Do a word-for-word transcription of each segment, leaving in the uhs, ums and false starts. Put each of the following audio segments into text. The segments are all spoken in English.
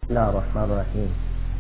بسم الله الرحمن الرحيم.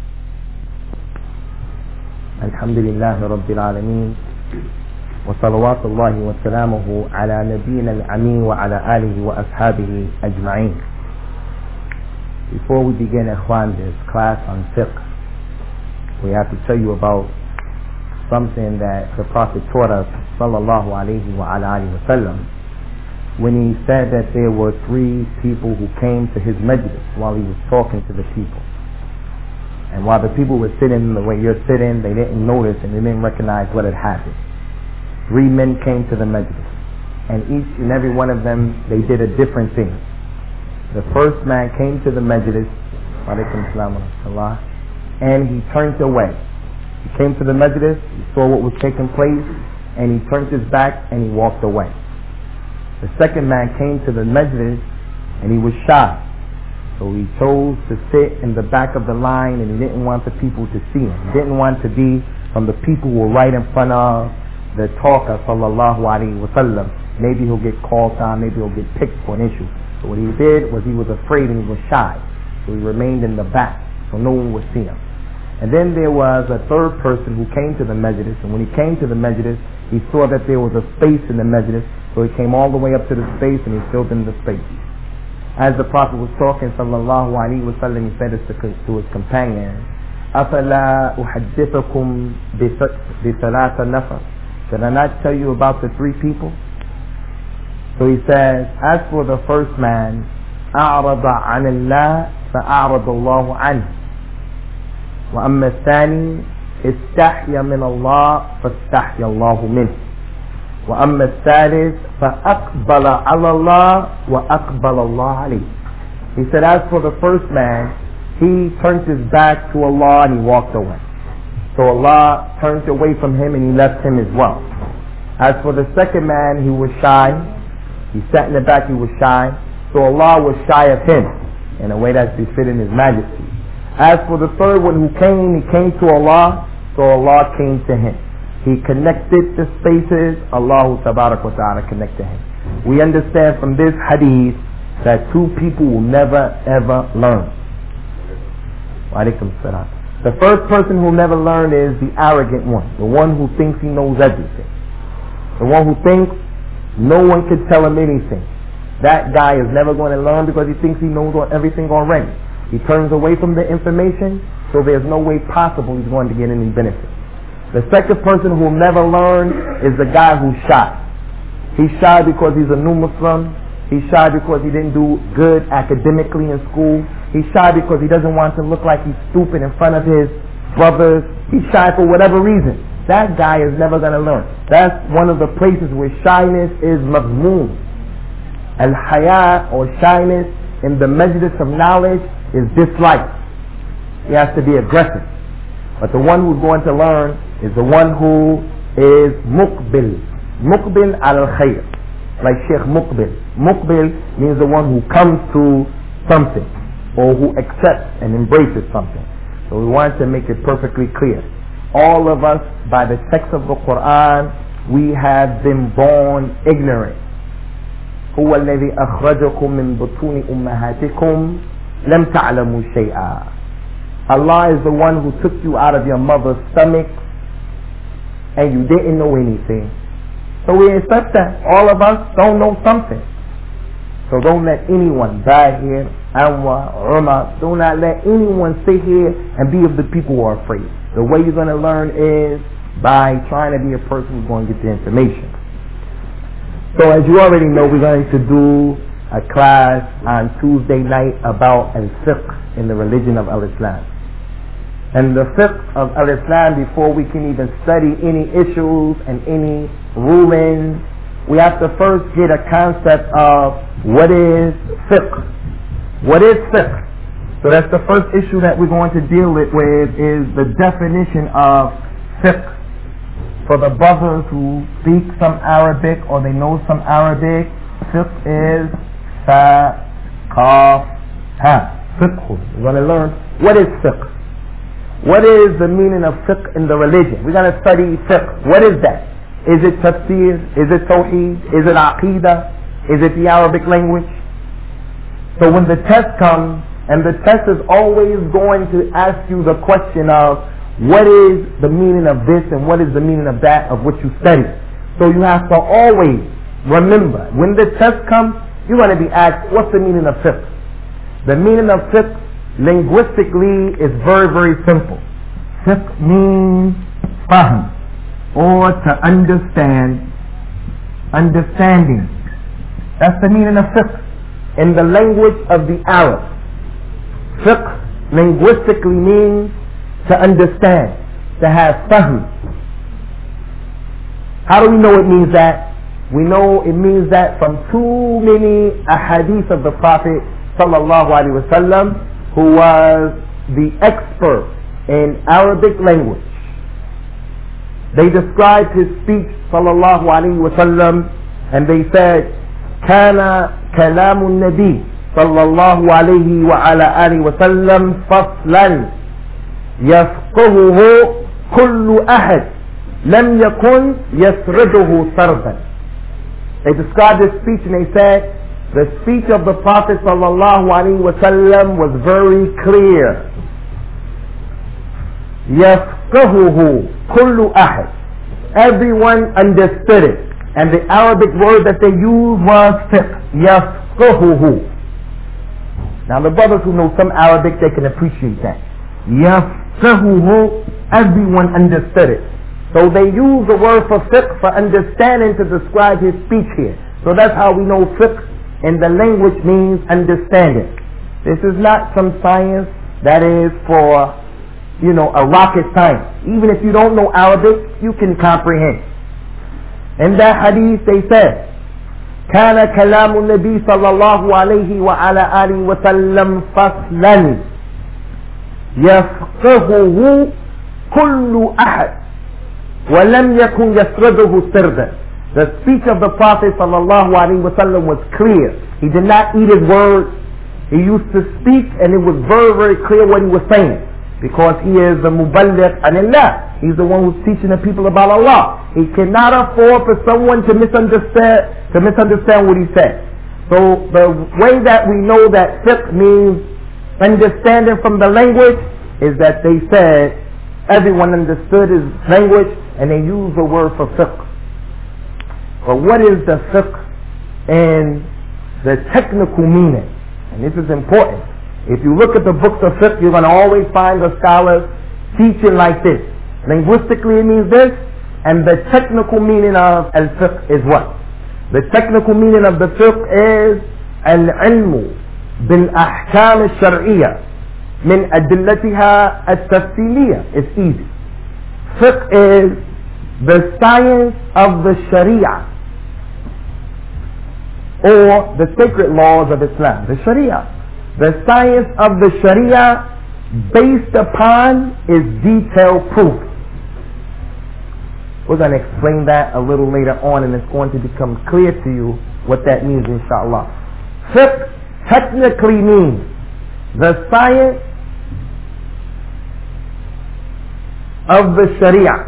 الحمد لله رب العالمين، وصلوات الله وسلامه على نبينا الأمين وعلى آله وأصحابه أجمعين. Before we begin, Ikhwan, this class on fiqh, we have to tell you about something that the Prophet taught us, sallallahu alayhi wa ala alihi wa sallam, when he said that there were three people who came to his majlis while he was talking to the people. And while the people were sitting the way you're sitting, they didn't notice and they didn't recognize what had happened. Three men came to the majlis, and each and every one of them, they did a different thing. The first man came to the majlis, alaykum salam wa rahmatullah, and he turned away. He came to the majlis, he saw what was taking place, and he turned his back and he walked away. The second man came to the majlis and he was shy, so he chose to sit in the back of the line, and he didn't want the people to see him. He didn't want to be from the people who were right in front of the talker, sallallahu alaihi wasallam. Maybe he'll get called on, maybe he'll get picked for an issue. So what he did was he was afraid and he was shy, so he remained in the back so no one would see him. And then there was a third person who came to the majlis, and when he came to the majlis, he saw that there was a space in the majlis, so he came all the way up to the space and he filled in the space. As the Prophet was talking, sallallahu alaihi wasallam, he said to, to his companion, أَفَلَا أُحَدِّثَكُمْ بِثَلَاثَ نَفَرٍ. Should I not tell you about the three people? So he says, as for the first man, أَعْرَضَ عَنِ اللَّهِ فَأَعْرَضَ اللَّهُ عَنْهُ. وَأَمَّا الثَّانِي استحيا من الله فاستحيا الله منه. وأما الثالث فأقبل على الله وأقبل الله عليه. He said, as for the first man, he turned his back to Allah and he walked away. So Allah turned away from him and he left him as well. As for the second man, he was shy. He sat in the back, he was shy. So Allah was shy of him in a way that's befitting His Majesty. As for the third one who came, he came to Allah, so Allah came to him. He connected the spaces, Allah tabarak wa ta'ala connected him. We understand from this hadith that two people will never ever learn. Wa alaikum salam. The first person who will never learn is the arrogant one, the one who thinks he knows everything. The one who thinks no one can tell him anything. That guy is never going to learn because he thinks he knows everything already. He turns away from the information, so there's no way possible he's going to get any benefit. The second person who will never learn is the guy who's shy. He's shy because he's a new Muslim. He's shy because he didn't do good academically in school. He's shy because he doesn't want to look like he's stupid in front of his brothers. He's shy for whatever reason. That guy is never going to learn. That's one of the places where shyness is mazmoon. Al-haya, or shyness, in the majlis of knowledge is disliked. He has to be aggressive. But the one who's going to learn is the one who is muqbil. Muqbil al-khayr. Like Sheikh Muqbil. Muqbil means the one who comes to something, or who accepts and embraces something. So we want to make it perfectly clear. All of us, by the text of the Quran, we have been born ignorant. هو الذي أخرجكم من بطون أمهاتكم لم تعلموا شيئا. Allah is the one who took you out of your mother's stomach and you didn't know anything. So we accept that. All of us don't know something. So don't let anyone, Bahir, Anwar, Umar, do not let anyone sit here and be of the people who are afraid. The way you're going to learn is by trying to be a person who's going to get the information. So as you already know, we're going to do a class on Tuesday night about al-fiqh in the religion of al-Islam. And the fiqh of al-Islam, before we can even study any issues and any rulings, we have to first get a concept of what is fiqh. What is fiqh? So that's the first issue that we're going to deal with, is the definition of fiqh. For the brothers who speak some Arabic or they know some Arabic, fiqh is fa, qaf, ha. Fiqh. We're going to learn what is fiqh. What is the meaning of fiqh in the religion? We're going to study fiqh. What is that? Is it tafsir? Is it tawheed? Is it aqidah? Is it the Arabic language? So when the test comes And the test is always going to ask you the question of what is the meaning of this and what is the meaning of that of what you study. So you have to always remember, when the test comes, you're going to be asked, what's the meaning of fiqh? The meaning of fiqh linguistically is very, very simple. Fiqh means fahm, or to understand, understanding. That's the meaning of fiqh in the language of the Arabs. Fiqh linguistically means to understand, to have fahm. How do we know it means that? We know it means that from too many ahadith of the Prophet sallallahu alaihi wasallam, who was the expert in Arabic language. They described his speech sallallahu alaihi wasallam, and they said, "Kana kalamun nabi sallallahu alaihi wa ala alihi wasallam faslan yafqahuhu kullu ahad lam yakun yasriduhu sardan." They described his speech and they said, the speech of the Prophet sallallahu alaihi wasallam was very clear. Yafqahuhu kullu ahad. Everyone understood it. And the Arabic word that they used was fiqh. Yafqahuhu. Now the brothers who know some Arabic, they can appreciate that. Yafqahuhu. Everyone understood it. So they use the word for fiqh for understanding to describe his speech here. So that's how we know fiqh in the language means understanding. This is not some science that is for, you know, a rocket science. Even if you don't know Arabic, you can comprehend. In that hadith they said, كان كلام النبي صلى الله عليه وعلى آله وسلم فصلا يفقهه كل أحد ولم يكن يسرده سردا. The speech of the Prophet sallallahu alaihi wasallam was clear. He did not eat his words. He used to speak and it was very, very clear what he was saying. Because he is the muballigh anillah. He's the one who's teaching the people about Allah. He cannot afford for someone to misunderstand, to misunderstand what he said. So the way that we know that fiqh means understanding from the language is that they said everyone understood his language and they used the word for fiqh. But what is the fiqh in the technical meaning? And this is important. If you look at the books of fiqh, you're going to always find the scholars teaching like this. Linguistically it means this, and the technical meaning of al-fiqh is what? The technical meaning of the fiqh is al-ilmu bil-ahkam al-shar'iyya min adillatiha al-tafsiliyya. It's easy. Fiqh is the science of the sharia, or the sacred laws of Islam. The sharia. The science of the sharia based upon is detailed proof. We're going to explain that a little later on, and it's going to become clear to you what that means, inshallah. Fiqh technically means the science of the sharia,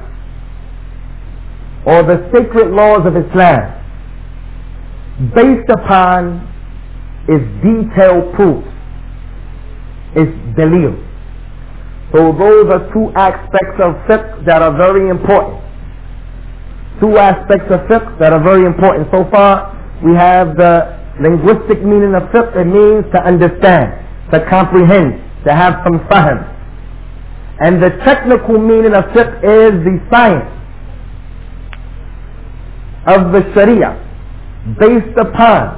or the sacred laws of Islam, based upon its detailed proof, its dalil. So those are two aspects of fiqh that are very important. Two aspects of fiqh that are very important. So far, we have the linguistic meaning of fiqh. It means to understand, to comprehend, to have some fahm. And the technical meaning of fiqh is the science of the sharia based upon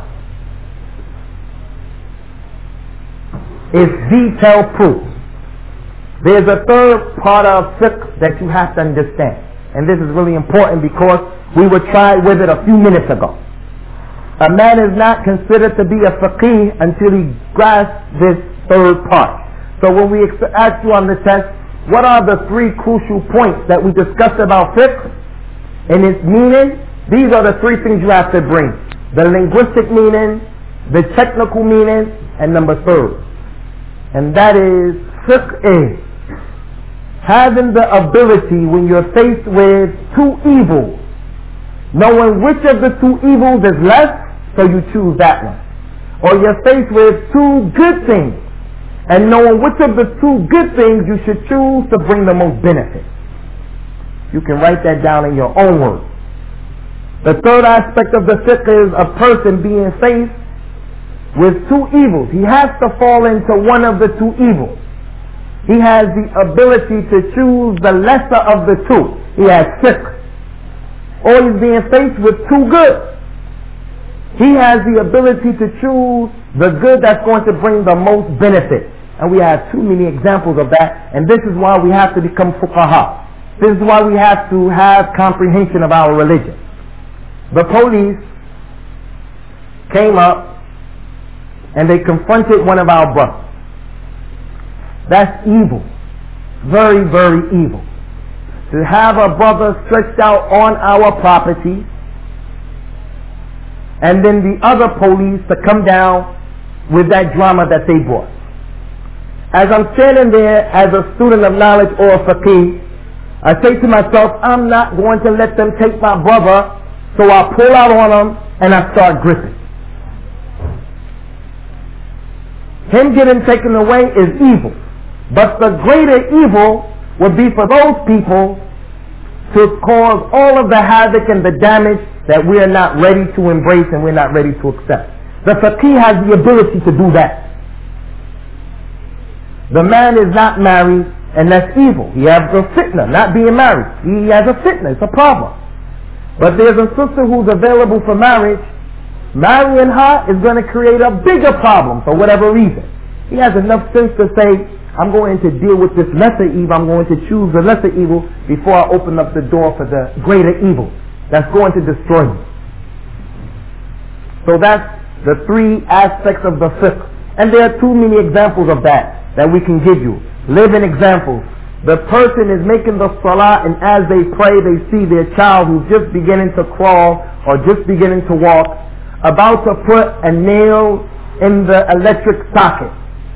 its detailed proof. There's a third part of fiqh that you have to understand, and this is really important because we were tried with it a few minutes ago. A man is not considered to be a faqih until he grasps this third part. So when we ask you on the test, what are the three crucial points that we discussed about fiqh and its meaning? These are the three things you have to bring. The linguistic meaning, the technical meaning, and number third. And that is, fiqh is having the ability when you're faced with two evils, knowing which of the two evils is less, so you choose that one. Or you're faced with two good things, and knowing which of the two good things you should choose to bring the most benefit. You can write that down in your own words. The third aspect of the fiqh is a person being faced with two evils. He has to fall into one of the two evils. He has the ability to choose the lesser of the two. He has fiqh. Or he's being faced with two goods. He has the ability to choose the good that's going to bring the most benefit. And we have too many examples of that. And this is why we have to become fuqaha. This is why we have to have comprehension of our religion. The police came up and they confronted one of our brothers. That's evil. Very, very evil. To have a brother stretched out on our property and then the other police to come down with that drama that they brought. As I'm standing there as a student of knowledge or a faqih, I say to myself, I'm not going to let them take my brother, so I pull out on him and I start gripping. Him getting taken away is evil. But the greater evil would be for those people to cause all of the havoc and the damage that we are not ready to embrace and we're not ready to accept. The faqih has the ability to do that. The man is not married, and that's evil. He has a fitna, not being married. He has a fitna, it's a problem. But there's a sister who's available for marriage. Marrying her is going to create a bigger problem for whatever reason. He has enough sense to say, I'm going to deal with this lesser evil, I'm going to choose the lesser evil before I open up the door for the greater evil that's going to destroy me. So that's the three aspects of the fiqh. And there are too many examples of that that we can give you. Living examples. The person is making the salah, and as they pray they see their child who's just beginning to crawl or just beginning to walk about to put a nail in the electric socket,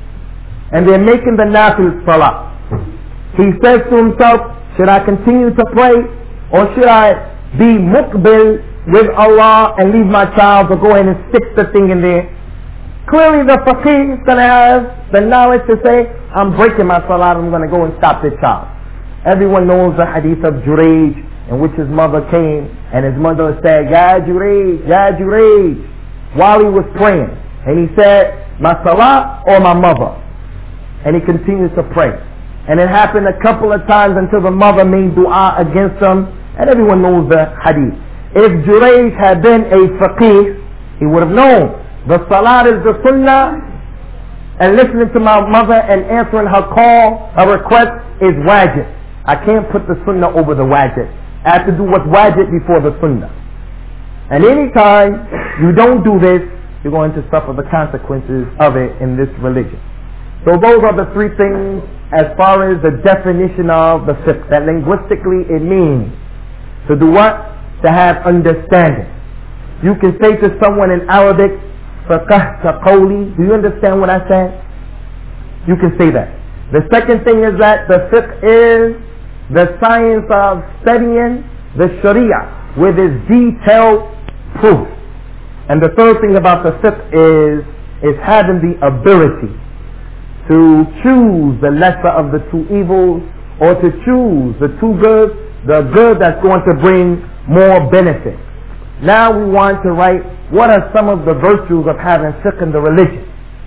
and they're making the nafil salah. He says to himself, should I continue to pray, or should I be muqbil with Allah and leave my child to go in and stick the thing in there? Clearly the faqih is going to have the knowledge to say, I'm breaking my salah, I'm going to go and stop this child. Everyone knows the hadith of Jurayj, in which his mother came and his mother said, Ya Jurayj, Ya Jurayj, while he was praying. And he said, my salah or my mother? And he continues to pray. And it happened a couple of times until the mother made dua against him, and everyone knows the hadith. If Jurayj had been a faqih, he would have known the salat is the sunnah, and listening to my mother and answering her call, her request is wajib. I can't put the sunnah over the wajib. I have to do what's wajib before the sunnah. And anytime you don't do this, you're going to suffer the consequences of it in this religion. So those are the three things as far as the definition of the fiqh. That linguistically it means to do what? To have understanding. You can say to someone in Arabic, faqahta qawli, do you understand what I said? You can say that. The second thing is that the fiqh is the science of studying the sharia with its detailed proof. And the third thing about the fiqh is, is having the ability to choose the lesser of the two evils, or to choose the two goods, the good that's going to bring more benefit. Now we want to write, what are some of the virtues of having fiqh in the religion?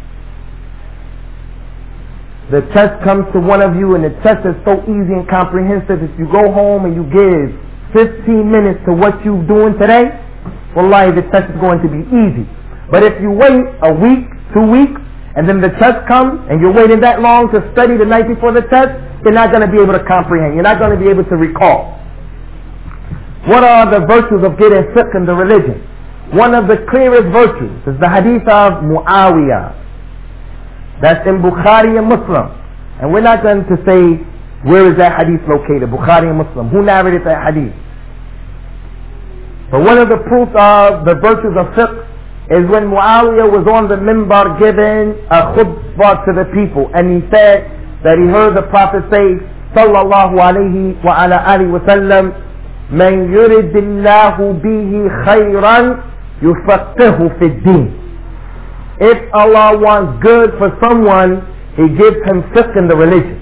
The test comes to one of you, and the test is so easy and comprehensive. If you go home and you give fifteen minutes to what you're doing today, wallahi, the test is going to be easy. But if you wait a week, two weeks, and then the test comes, and you're waiting that long to study the night before the test, you're not going to be able to comprehend. You're not going to be able to recall. What are the virtues of getting fiqh in the religion? One of the clearest virtues is the hadith of Muawiyah. That's in Bukhari and Muslim. And we're not going to say, where is that hadith located? Bukhari and Muslim. Who narrated that hadith? But one of the proofs of the virtues of fiqh is when Muawiyah was on the minbar giving a khutbah to the people, and he said that he heard the Prophet say, sallallahu alayhi wa ala alihi wa sallam, man yuridillahu bihi khayran yufaqihu fi din. If Allah wants good for someone, He gives him fiqh in the religion.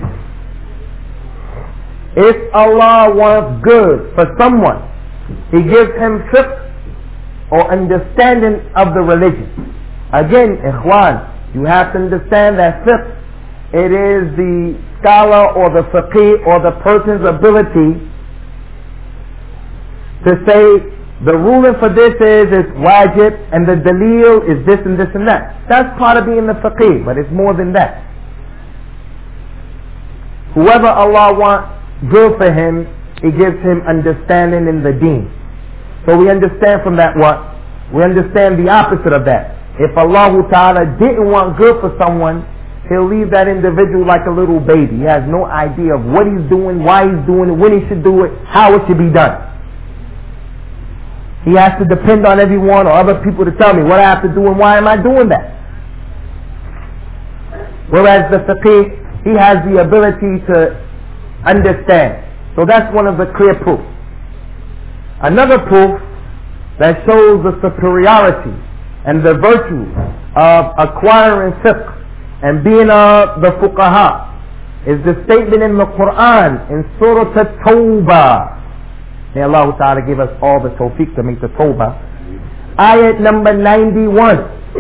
If Allah wants good for someone, He gives him fiqh or understanding of the religion. Again, ikhwan, you have to understand that fiqh, it is the scholar or the faqih or the person's ability to say the ruling for this is it's wajib and the dalil is this and this and that. That's part of being the faqih, but it's more than that. Whoever Allah wants good for him, He gives him understanding in the deen. So we understand from that what? We understand the opposite of that. If Allah Ta'ala didn't want good for someone, He'll leave that individual like a little baby. He has no idea of what he's doing, why he's doing it, when he should do it, how it should be done. He has to depend on everyone or other people to tell me what I have to do and why am I doing that. Whereas the faqih, he has the ability to understand. So that's one of the clear proofs. Another proof that shows the superiority and the virtue of acquiring fiqh and being uh, the fuqaha is the statement in the Quran in Surah At-Tawbah. May Allah Ta'ala give us all the tawfiq to make the Tawbah. Ayat number ninety-one.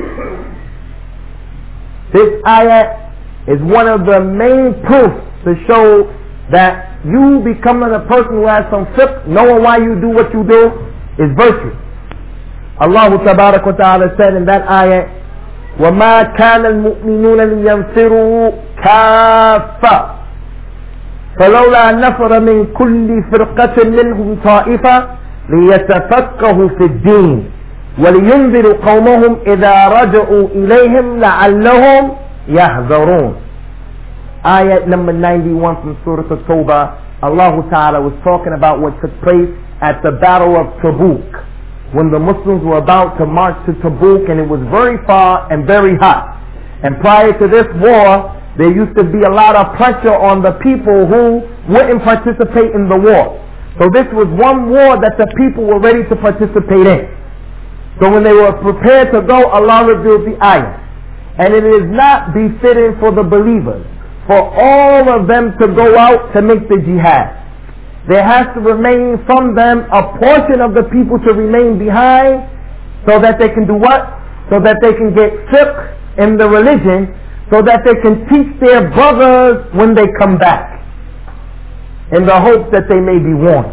This ayat is one of the main proofs to show that you becoming a person who has some fiqh, knowing why you do what you do, is virtue. Allah Tabarak wa Ta'ala said in that ayat, وَمَا كَانَ الْمُؤْمِنُونَ لِيَنْفِرُوا كَافَّةً فلولا نفر من كل فرقة منهم طائفة ليتفقهوا في الدين ولينذروا قومهم إذا رجعوا إليهم لعلهم يحذرون. Ayat number ninety-one from Surah At-Tawbah. Allah Ta'ala was talking about what took place at the Battle of Tabuk, when the Muslims were about to march to Tabuk, and it was very far and very hot. And prior to this war, there used to be a lot of pressure on the people who wouldn't participate in the war. So this was one war that the people were ready to participate in. So when they were prepared to go, Allah revealed the ayah. And it is not befitting for the believers for all of them to go out to make the jihad. There has to remain from them a portion of the people to remain behind, so that they can do what? So that they can get fiqh in the religion, so that they can teach their brothers when they come back, in the hope that they may be warned.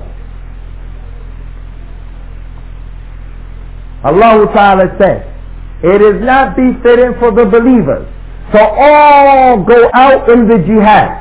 Allah Ta'ala says, it is not befitting for the believers to all go out in the jihad.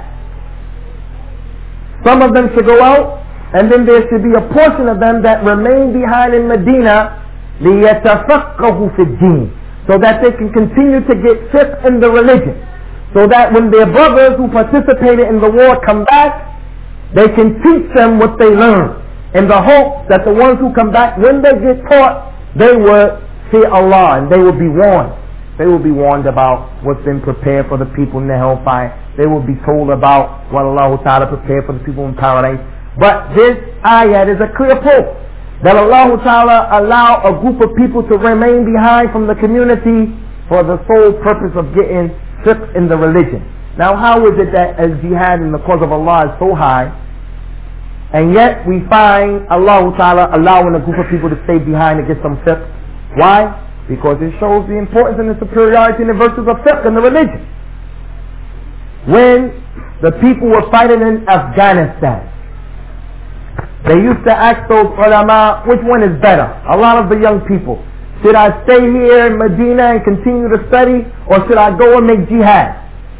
Some of them should go out, and then there should be a portion of them that remain behind in Medina, لِيَتَفَقَّهُ فِي الدِّينِ, so that they can continue to get fiqh in the religion, so that when their brothers who participated in the war come back, they can teach them what they learned, in the hope that the ones who come back, when they get taught, they will fear Allah and they will be warned. They will be warned about what's been prepared for the people in the hellfire. They will be told about what Allah Ta'ala prepared for the people in paradise. But this ayat is a clear proof that Allah Ta'ala allow a group of people to remain behind from the community for the sole purpose of getting fiqh in the religion. Now how is it that as jihad in the cause of Allah is so high, and yet we find Allah Ta'ala allowing a group of people to stay behind and get some fiqh? Why? Because it shows the importance and the superiority and the virtues of fiqh in the religion. When the people were fighting in Afghanistan, they used to ask those ulama, which one is better? A lot of the young people, should I stay here in Medina and continue to study, or should I go and make jihad?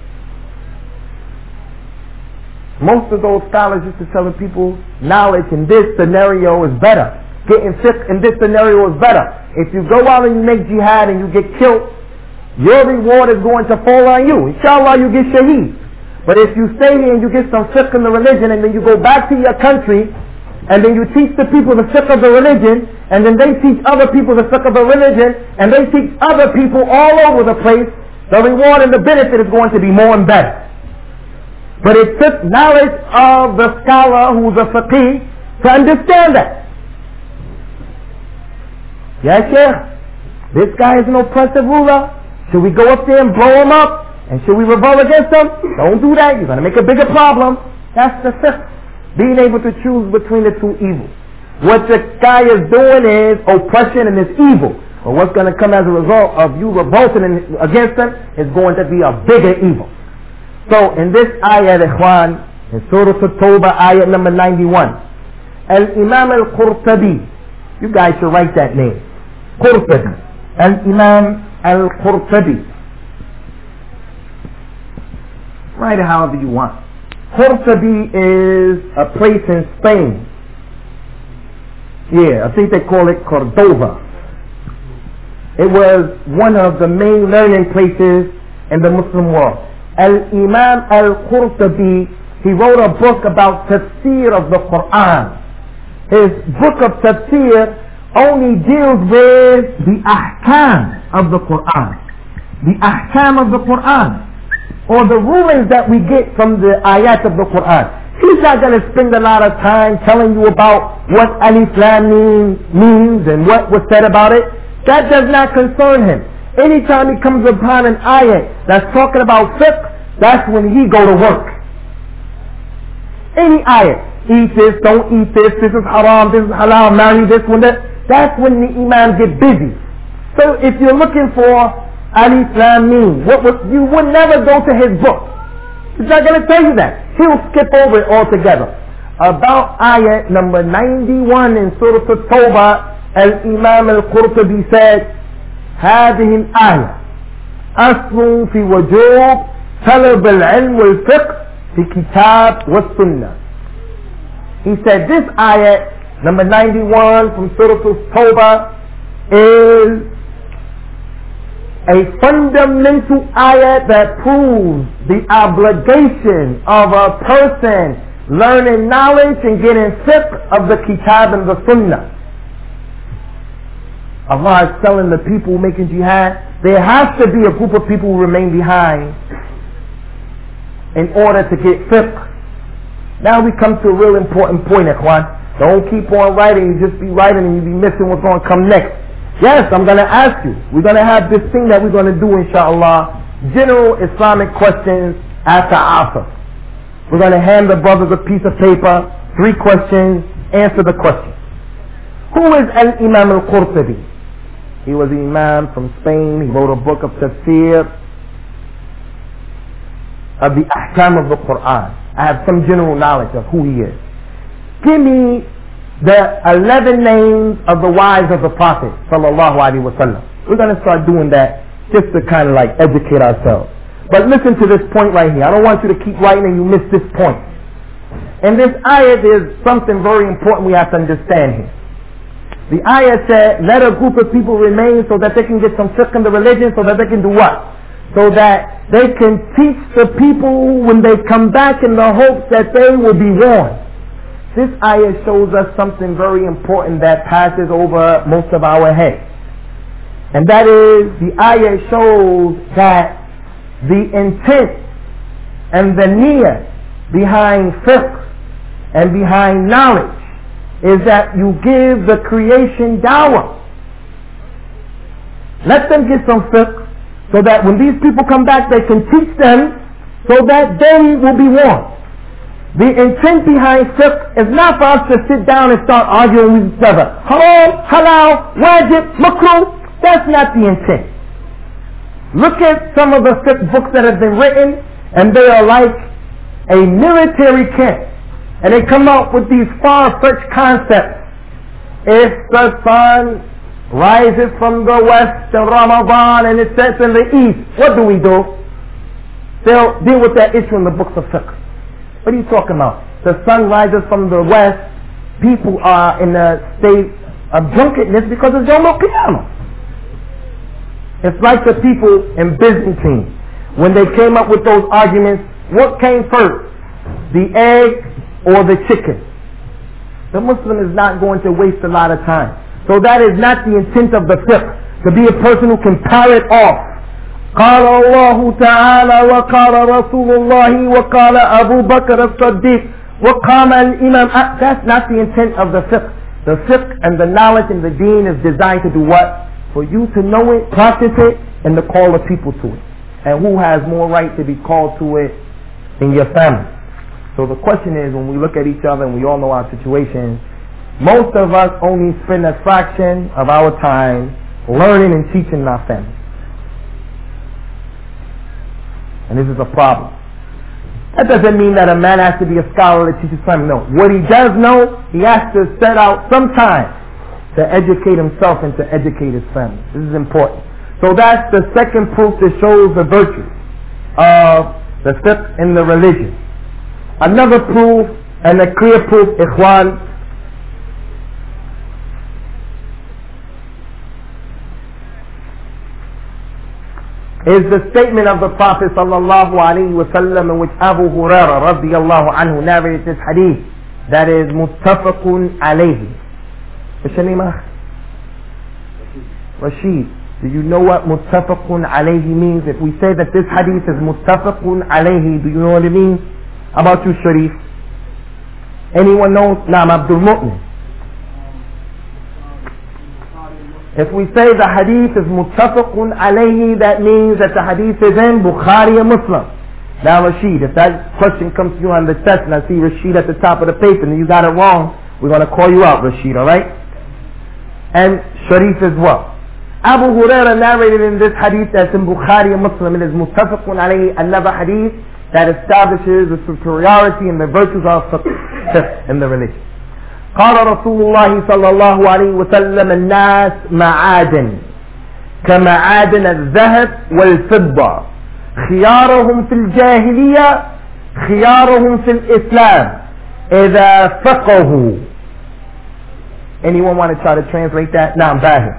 Most of those scholars used to tell the people, knowledge in this scenario is better. Getting fiqh in this scenario is better. If you go out and you make jihad and you get killed, your reward is going to fall on you. Inshallah, you get shaheed. But if you stay here and you get some fiqh in the religion, and then you go back to your country, and then you teach the people the fiqh of the religion, and then they teach other people the fiqh of the religion, and they teach other people all over the place, the reward and the benefit is going to be more and better. But it took knowledge of the scholar who's a faqih to understand that. Yes, Sheikh, this guy is an oppressive ruler. Should we go up there and blow him up And should we rebel against them? Don't do that. You're going to make a bigger problem. That's the fiqh. Being able to choose between the two evils. What the guy is doing is oppression and it's evil. But what's going to come as a result of you revolting against them is going to be a bigger evil. So in this ayah, ikhwan, in Surah At-Tawbah, ayah number ninety-one, Al-Imam Al-Qurtubi, you guys should write that name, Qurtubi, Al-Imam Al-Qurtubi. Write it however you want. Qurtubi is a place in Spain. Yeah, I think they call it Cordoba. It was one of the main learning places in the Muslim world. Al-Imam Al-Qurtubi, he wrote a book about tafsir of the Quran. His book of tafsir only deals with the ahkam of the Quran. The ahkam of the Quran. Or the rulings that we get from the ayat of the Quran. He's not going to spend a lot of time telling you about what Alif Lam Mim means and what was said about it. That does not concern him. Anytime he comes upon an ayat that's talking about fiqh, that's when he go to work. Any ayat, eat this, don't eat this, this is haram, this is halal, marry this one, that. That's when the imam get busy. So if you're looking for Alif Lam Mim, what was, you would never go to his book. He's not going to tell you that. He'll skip over it altogether. About ayat number ninety-one in Surah At-Tawbah, Al-Imam Al-Qurtubi said, هذه الآية أصل في وجوب طلب العلم والفقه في كتاب والسنة. He said this ayat, number ninety-one from Surah At-Tawbah, is a fundamental ayat that proves the obligation of a person learning knowledge and getting fiqh of the kitab and the sunnah. Allah is telling the people making jihad, there has to be a group of people who remain behind in order to get fiqh. Now we come to a real important point, ikhwan. Don't keep on writing, you just be writing and you be missing what's going to come next. Yes, I'm going to ask you. We're going to have this thing that we're going to do, inshallah. General Islamic questions after Asr. We're going to hand the brothers a piece of paper, three questions, answer the question. Who is Al-Imam Al-Qurtubi? He was an imam from Spain. He wrote a book of tafsir of the ahkam of the Quran. I have some general knowledge of who he is. Give me the eleven names of the wives of the Prophet sallallahu alaihi wasallam. We're going to start doing that just to kind of like educate ourselves. But listen to this point right here. I don't want you to keep writing and you miss this point. In this ayah, there's something very important we have to understand here. The ayah said, let a group of people remain so that they can get some fiqh in the religion, so that they can do what? So that they can teach the people when they come back in the hopes that they will be warned. This ayah shows us something very important that passes over most of our heads. And that is, the ayah shows that the intent and the niyyah behind fiqh and behind knowledge is that you give the creation dawah. Let them get some fiqh so that when these people come back they can teach them so that they will be warned. The intent behind fiqh is not for us to sit down and start arguing with each other. Haram, halal, wajib, makruh. That's not the intent. Look at some of the fiqh books that have been written, and they are like a military camp. And they come up with these far-fetched concepts. If the sun rises from the west in Ramadan and it sets in the east, what do we do? They'll deal with that issue in the books of fiqh. What are you talking about? The sun rises from the west. People are in a state of drunkenness because it's Yom Al-Qiyamah. It's like the people in Byzantine. When they came up with those arguments, what came first? The egg or the chicken? The Muslim is not going to waste a lot of time. So that is not the intent of the fiqh. To be a person who can parrot off. قال الله تعالى وقال رسول الله وقال أبو بكر الصديق وقام الإمام. That's not the intent of the fiqh. The fiqh and the knowledge and the deen is designed to do what? For you to know it, practice it, and to call the people to it. and who has more right to be called to it in your family. So the question is, when we look at each other and we all know our situation, most of us only spend a fraction of our time learning and teaching our family. And this is a problem. That doesn't mean that a man has to be a scholar to teach his family. No. What he does know, he has to set out some time to educate himself and to educate his family. This is important. So that's the second proof that shows the virtue of the fiqh in the religion. Another proof, and a clear proof, ikhwan, is the statement of the Prophet sallallahu alaihi wasallam, in which Abu Hurairah radiyallahu anhu narrated this hadith, that is muttafaqun alayhi. What's your name, Akh? Rashid. Do you know what muttafaqun alayhi means? If we say that this hadith is muttafaqun alayhi, do you know what it means? How about you, Sharif? Anyone knows? Naam, Abdul Mu'min. If we say the hadith is muttafaqun alayhi, that means that the hadith is in Bukhari and Muslim. Now, Rashid, if that question comes to you on the test and I see Rashid at the top of the paper and you got it wrong, we're going to call you out, Rashid, alright? And Sharif as well. Abu Hurairah narrated in this hadith that's in Bukhari and Muslim, it is muttafaqun alayhi, another hadith that establishes the superiority and the virtues of fiqh in the religion. قال رسول الله صلى الله عليه وسلم الناس معادن كمعادن الذهب والفضة خيارهم في الجاهلية خيارهم في الإسلام إذا فقهوا. Anyone want to try to translate that? نعم باهر.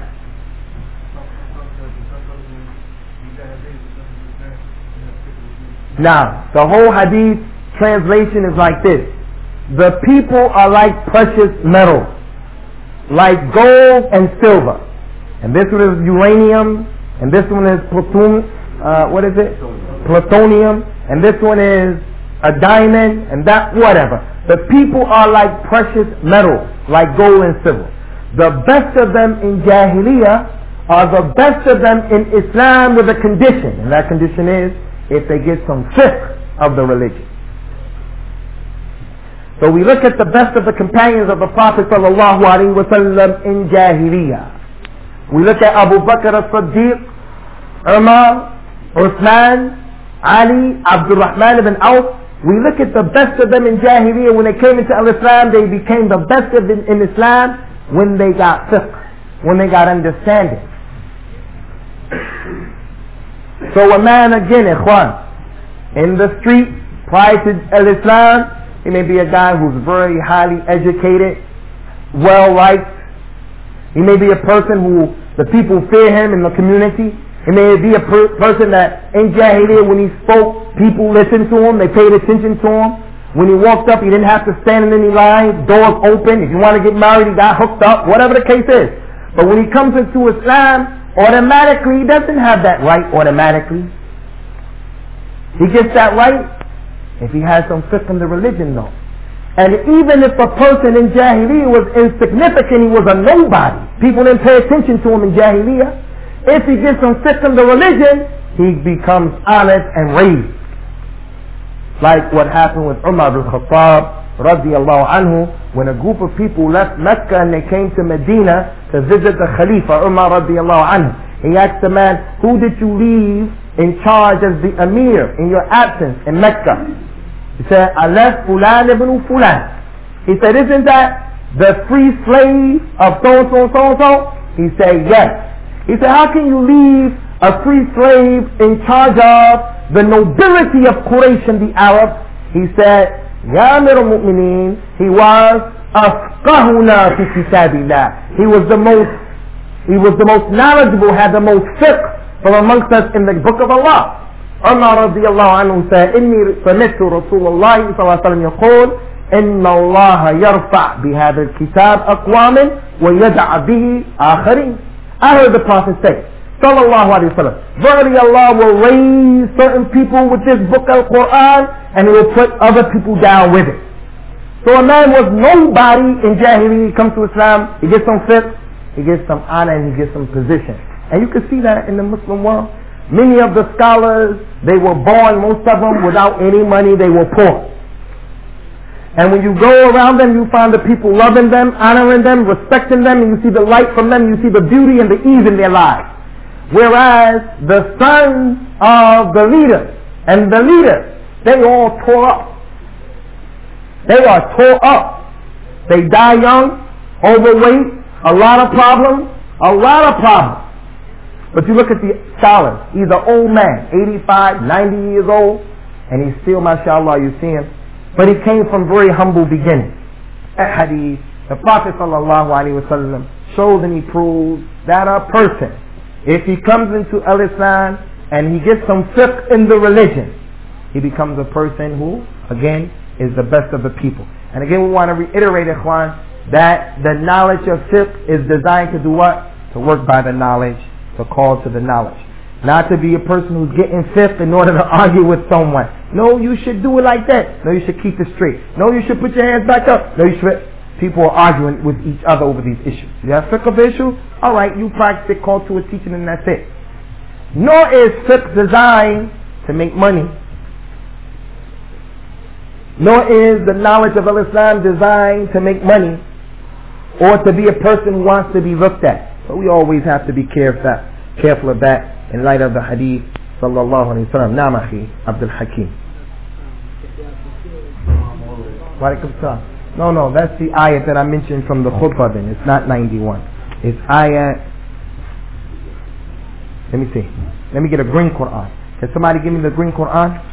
Now, the whole hadith translation is like this. The people are like precious metals, like gold and silver. And this one is uranium, and this one is plutonium, uh, what is it? Plutonium, and this one is a diamond, and that, whatever. The people are like precious metals, like gold and silver. The best of them in Jahiliyyah are the best of them in Islam with a condition, and that condition is if they get some fiqh of the religion. So we look at the best of the companions of the Prophet sallallahu alaihi wasallam in Jahiliyyah. We look at Abu Bakr as-Siddiq, Umar, Uthman, Ali, Abdul Rahman ibn Auf. We look at the best of them in Jahiliyyah. When they came into Islam, they became the best of them in Islam when they got fiqh, when they got understanding. So a man, again, ikhwan, in the street, prior to Islam, he may be a guy who's very highly educated, well-liked. He may be a person who the people fear him in the community. He may be a per- person that in Jahiliyyah, when he spoke, people listened to him, they paid attention to him. When he walked up, he didn't have to stand in any line, doors open. If you want to get married, he got hooked up, whatever the case is. But when he comes into Islam, automatically, he doesn't have that right automatically. He gets that right if he has some fiqh in the religion, though. And even if a person in Jahiliyyah was insignificant, he was a nobody, people didn't pay attention to him in Jahiliyyah, if he gets some fiqh in the religion, he becomes honored and raised. Like what happened with Umar ibn Khattab radiyallahu anhu, when a group of people left Mecca and they came to Medina to visit the Khalifa, Umar radiyallahu anhu. He asked the man, who did you leave in charge as the Amir in your absence in Mecca? He said, I left Fulan ibn Fulan. He said, isn't that the free slave of so-and-so, so-and-so? He said, yes. He said, how can you leave a free slave in charge of the nobility of Quraysh and the Arabs? He said, Ya Amir al-Mu'mineen, he was afqahuna fi kitabillah. He was the most, he was the most knowledgeable, had the most fiqh from amongst us in the book of Allah. Umar radiyallahu anhu said, إني سمعت رسول الله صلى الله عليه وسلم يقول إن الله يرفع بهذا الكتاب أقواما ويدع به آخرين. I heard the Prophet say, sallallahu alayhi wa sallam, verily Allah will raise certain people with this book al-Quran and He will put other people down with it. So a man was nobody in Jahiliyyah, he comes to Islam, he gets some fiqh, he gets some honor, and he gets some position. And you can see that in the Muslim world. Many of the scholars, they were born, most of them, without any money. They were poor. And when you go around them, you find the people loving them, honoring them, respecting them, and you see the light from them, you see the beauty and the ease in their lives. Whereas the sons of the leaders and the leaders, they all tore up. They are tore up. They die young, overweight, a lot of problems, a lot of problems. But you look at the scholars, he's an old man, eighty-five, ninety years old, and he's still, mashallah, you see him. But he came from very humble beginnings. That hadith, the Prophet sallallahu alaihi wasallam shows and he proves that a person, if he comes into al-Islam and he gets some fiqh in the religion, he becomes a person who, again, is the best of the people. And again, we want to reiterate, ikhwan, that the knowledge of fiqh is designed to do what? To work by the knowledge, to call to the knowledge. Not to be a person who's getting fiqh in order to argue with someone. No, you should do it like that. No, you should keep it straight. No, you should put your hands back up. No, you should. People are arguing with each other over these issues. You have fiqh of issue? Alright, you practice it, call to a teaching, and that's it. Nor is fiqh designed to make money. Nor is the knowledge of al-Islam designed to make money or to be a person who wants to be looked at. So we always have to be careful, careful of that in light of the hadith sallallahu alayhi wa sallam. Naam akhi Abdul Hakim. Wa alaikum salam. No, no, that's the ayat that I mentioned from the khutbah then. It's not ninety-one. It's ayat. Let me see. Let me get a green Quran. Can somebody give me the green Quran?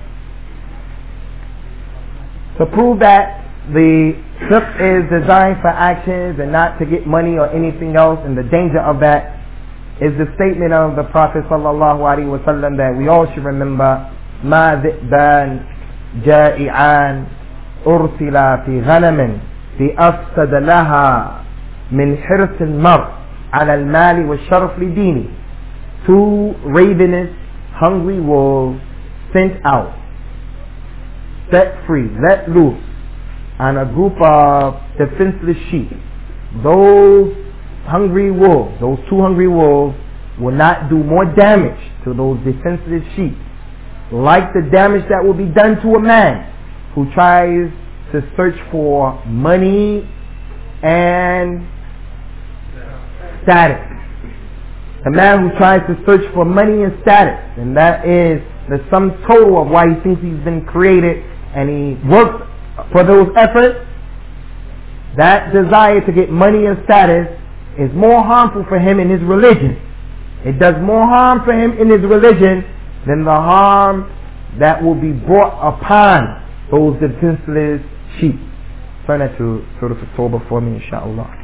To prove that the fiqh is designed for actions and not to get money or anything else, and the danger of that is the statement of the Prophet sallallahu alaihi wasallam that we all should remember: "Ma dhi'ban ja'i'an ursila fi ghanamin fi afsada laha min hirs al-mar ala al-mali wa sharaf li dini." Two ravenous, hungry wolves sent out, set free, let loose on a group of defenseless sheep. Those hungry wolves, those two hungry wolves, will not do more damage to those defenseless sheep like the damage that will be done to a man who tries to search for money and status. A man who tries to search for money and status, and that is the sum total of why he thinks he's been created, and he works for those efforts. That desire to get money and status is more harmful for him in his religion. It does more harm for him in his religion than the harm that will be brought upon those defenseless sheep. Turn that to Surah At-Tawbah for me, inshallah.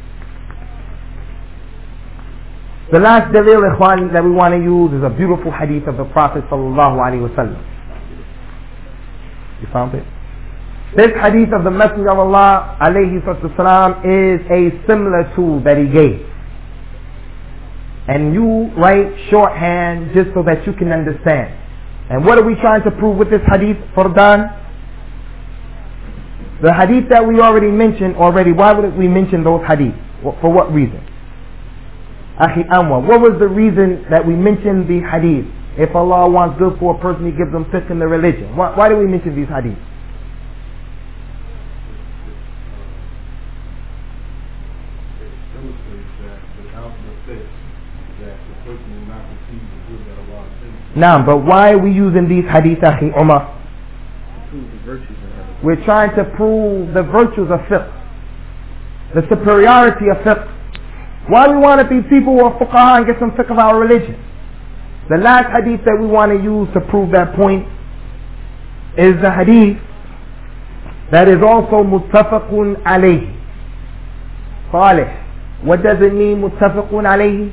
The last dalil, ikhwan, that we want to use is a beautiful hadith of the Prophet sallallahu alaihi wasallam. You found it? This hadith of the Messenger of Allah alayhi salam is a similar tool that he gave. And you write shorthand just so that you can understand. And what are we trying to prove with this hadith, Fardan? The hadith that we already mentioned already, why would we mention those hadiths? For what reason? Akhi Anwar, what was the reason that we mentioned the hadith? If Allah wants good for a person, He gives them fiqh in the religion. Why, why do we mention these hadiths? Now, but why are we using these hadiths, Akhi Umar? We're trying to prove the virtues of fiqh, the superiority of fiqh. Why we want to be people who are fuqaha and get some fiqh of our religion? The last hadith that we want to use to prove that point is the hadith that is also muttafaqun alayhi. Salih. What does it mean, muttafaqun alayhi?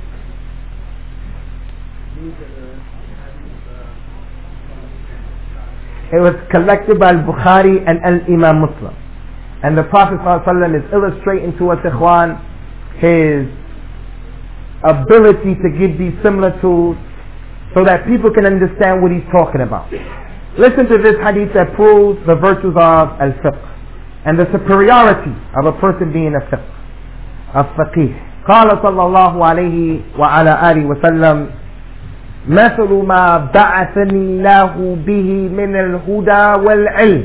It was collected by Al-Bukhari and Al-Imam Muslim. And the Prophet ﷺ is illustrating to us, ikhwan, his ability to give these similar tools so that people can understand what he's talking about. Listen to this hadith that proves the virtues of al-fiqh and the superiority of a person being a fiqh, a faqih. قال صلى الله عليه وعلى آله وسلم مثل ما بعثني الله به من الهدى والعلم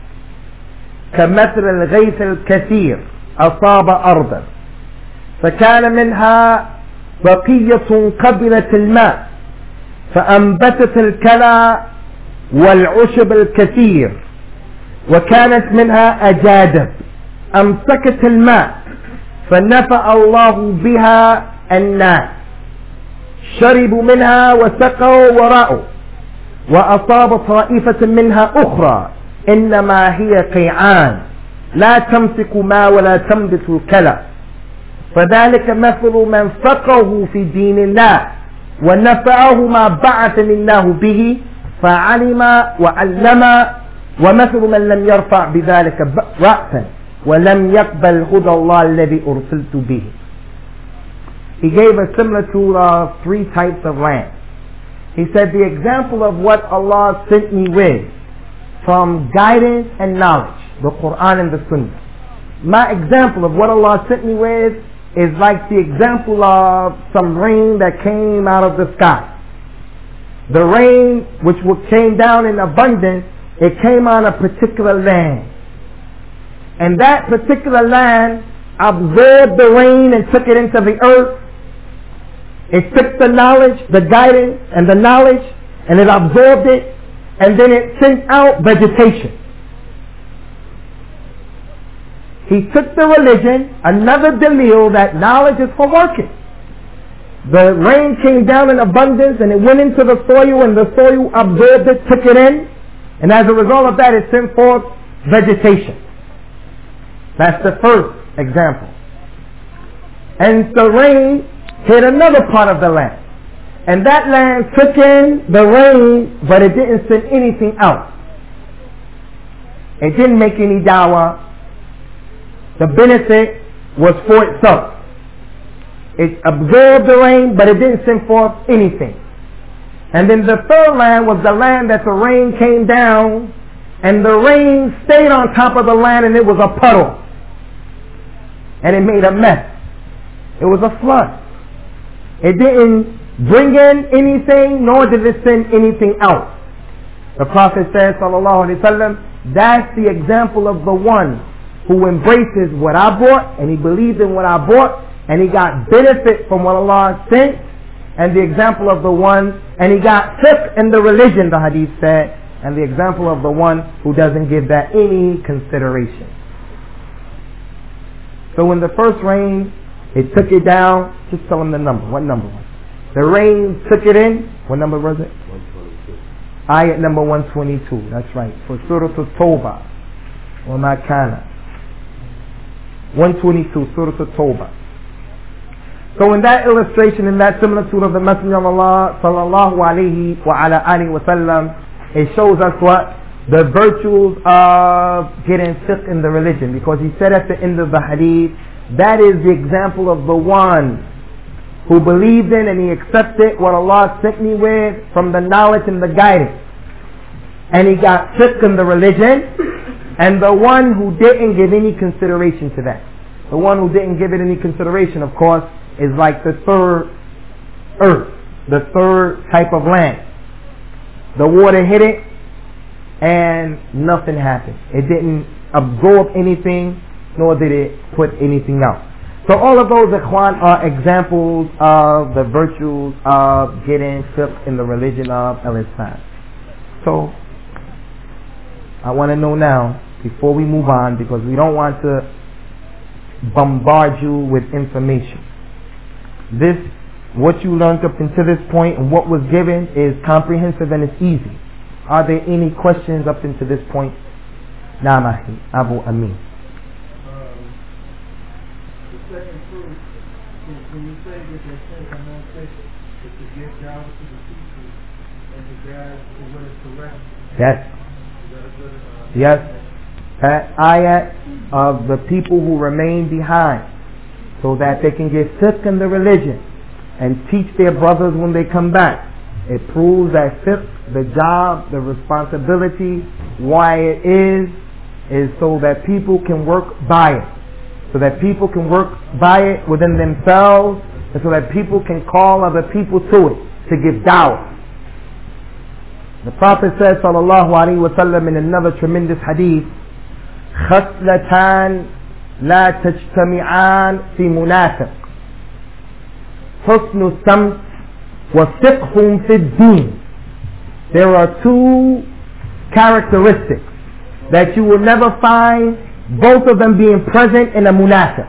كمثل الغيث الكثير أصاب أرضا فكان منها بقية قبلت الماء فأنبتت الكلى والعشب الكثير وكانت منها أجادب أمسكت الماء فنفع الله بها الناس شربوا منها وسقوا ورأوا وأصاب طائفة منها أخرى إنما هي قيعان لا تمسك ماء ولا تنبت الكلى فذلك مثل من فقه في دين الله ونفعه ما بعثني الله به فعلم وعلم ومثل من لم يرفع بذلك رأسا ولم يقبل هدى الله الذي أرسلت به. He gave us similar to uh, three types of land. He said the example of what Allah sent me with from guidance and knowledge, the Quran and the Sunnah. My example of what Allah sent me with is like the example of some rain that came out of the sky. The rain which came down in abundance, it came on a particular land. And that particular land absorbed the rain and took it into the earth. It took the knowledge, the guidance and the knowledge, and it absorbed it, and then it sent out vegetation. He took the religion, another dalil that knowledge is for working. The rain came down in abundance and it went into the soil and the soil absorbed it, took it in, and as a result of that it sent forth vegetation. That's the first example. And the rain hit another part of the land. And that land took in the rain, but it didn't send anything out. It didn't make any dawah. The benefit was for itself. It absorbed the rain, but it didn't send forth anything. And then the third land was the land that the rain came down, and the rain stayed on top of the land, and it was a puddle. And it made a mess. It was a flood. It didn't bring in anything, nor did it send anything out. The Prophet said, sallallahu alaihi wasallam, that's the example of the one who embraces what I brought, and he believes in what I brought, and he got benefit from what Allah sent, and the example of the one, and he got fiqh in the religion, the hadith said, and the example of the one who doesn't give that any consideration. So when the first rain, it took it down, just tell them the number. What number was it? The rain took it in. What number was it? one twenty-two. Ayat number one twenty-two. That's right. For Surah At-Tawbah. Wa ma kana. one twenty-two. Surah At-Tawbah. So in that illustration, in that similitude of the Messenger of Allah sallallahu alayhi wa ala alihi wa sallam, it shows us what? The virtues of getting fiqh in the religion. Because he said at the end of the hadith, that is the example of the one who believed in and he accepted what Allah sent me with from the knowledge and the guidance. And he got fiqh in the religion. And the one who didn't give any consideration to that. The one who didn't give it any consideration, of course, is like the third earth, the third type of land. The water hit it and nothing happened. It didn't absorb anything, nor did it put anything out. So all of those, ikhwan, are examples of the virtues of getting fiqh in the religion of Al-Islam. So I want to know now, before we move on, because we don't want to bombard you with information. This, what you learned up until this point and what was given is comprehensive and it's easy. Are there any questions up until this point? Naam Ahi, Abu Amin. Second proof, when you say that they say I'm not fiction, is to give down to the people and to guide to what is correct. Yes. Is that a good, uh, yes. That ayat of the people who remain behind, so that they can get fiqh in the religion and teach their brothers when they come back. It proves that fiqh, the job, the responsibility, why it is, is so that people can work by it. So that people can work by it within themselves, and so that people can call other people to it, to give dawah. The Prophet says, sallallahu alayhi wa sallam, in another tremendous hadith, خَصْلَتان لَا تَجْتَمِعَانِ فِي مُنَافِقٍ حُسْنُ السَّمْتِ وَفِقْهٌ فِي الدِّينِ. There are two characteristics that you will never find both of them being present in a munafiq.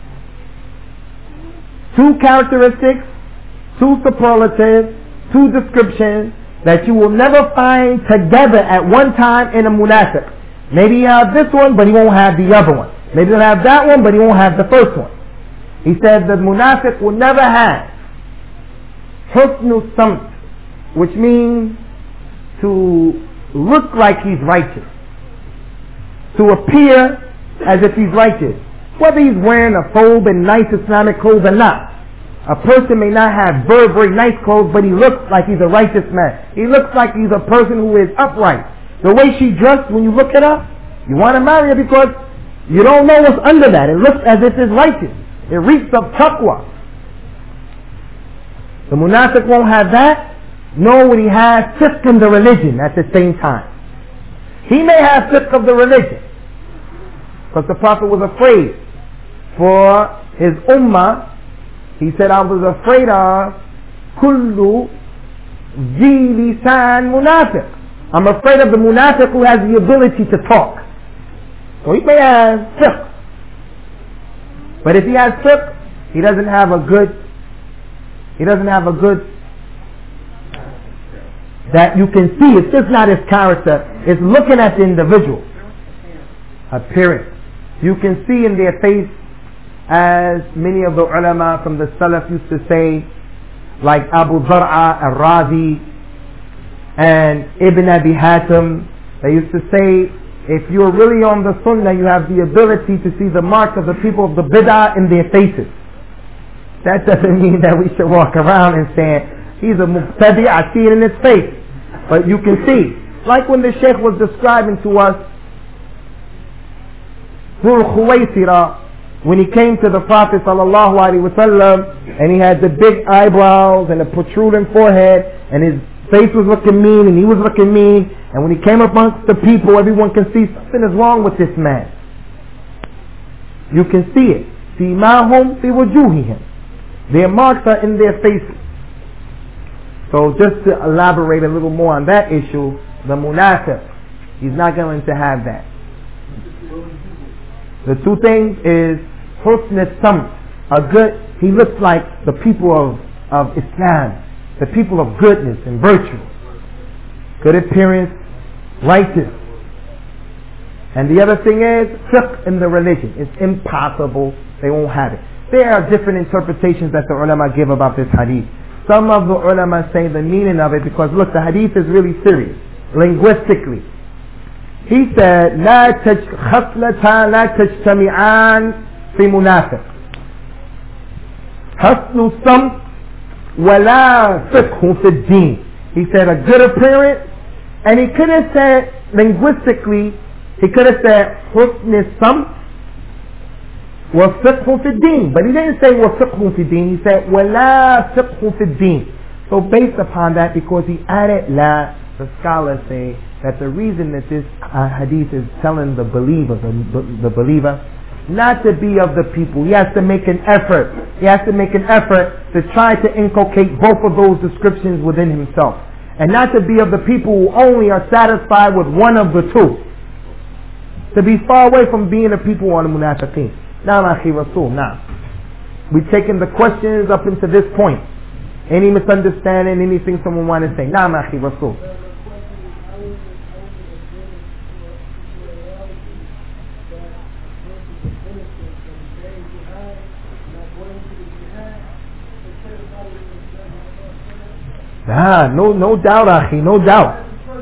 Two characteristics, two superlatives, two descriptions that you will never find together at one time in a munafiq. Maybe you have this one, but he won't have the other one. Maybe he'll have that one, but he won't have the first one. He said the munafiq will never have husnu samt, which means to look like he's righteous, to appear as if he's righteous, whether he's wearing a thobe and nice Islamic clothes or not. A person may not have very, very nice clothes, but he looks like he's a righteous man. He looks like he's a person who is upright. The way she dressed, when you look at her, you want to marry her because you don't know what's under that. It looks as if it's righteous. It reeks of taqwa. The munafiq won't have that, nor would he have fiqh in the religion at the same time. He may have fiqh of the religion, because the Prophet was afraid for his ummah. He said, I was afraid of kullu zi lisan munafiq. I'm afraid of the munafiq who has the ability to talk. So he may have fiqh. But if he has fiqh, he doesn't have a good, he doesn't have a good, that you can see. It's just not his character. It's looking at the individual appearance. You can see in their face, as many of the ulama from the Salaf used to say, like Abu Zar'a al-Razi and Ibn Abi Hatim, they used to say, if you're really on the sunnah, you have the ability to see the mark of the people of the bid'ah in their faces. That doesn't mean that we should walk around and say, he's a muqtadi, I see it in his face. But you can see, like when the Shaykh was describing to us Dhul Khuwaysira, when he came to the Prophet sallallahu alaihi wasallam, and he had the big eyebrows and a protruding forehead, and his face was looking mean, and he was looking mean, and when he came amongst the people, everyone can see something is wrong with this man. You can see it. Simahum fi wujuhihim. Their marks are in their faces. So just to elaborate a little more on that issue, the munafiq, he's not going to have that. The two things is husn samt, a good, he looks like the people of, of Islam, the people of goodness and virtue, good appearance, righteous. And the other thing is fiqh in the religion. It's impossible they won't have it. There are different interpretations that the ulama give about this hadith. Some of the ulama say the meaning of it, because look, the hadith is really serious linguistically. He said, لا تج خصلتان لا تجتمعان في منافق حسن الصمت ولا فقه في الدين. He said a good appearance, and he could have said linguistically, he could have said حسن الصمت وفقه في الدين, but he didn't say وفقه في الدين. He said ولا فقه في الدين. So based upon that, because he added la, the scholars say that the reason that this uh, hadith is telling the believer, the, the believer, not to be of the people. He has to make an effort. He has to make an effort to try to inculcate both of those descriptions within himself. And not to be of the people who only are satisfied with one of the two. To be far away from being the people on the munafiqeen. Now, Akhi Rasul, now. We've taken the questions up into this point. Any misunderstanding, anything someone want to say. Now, Akhi Rasul. Ah, no, no doubt, Akhi, no doubt.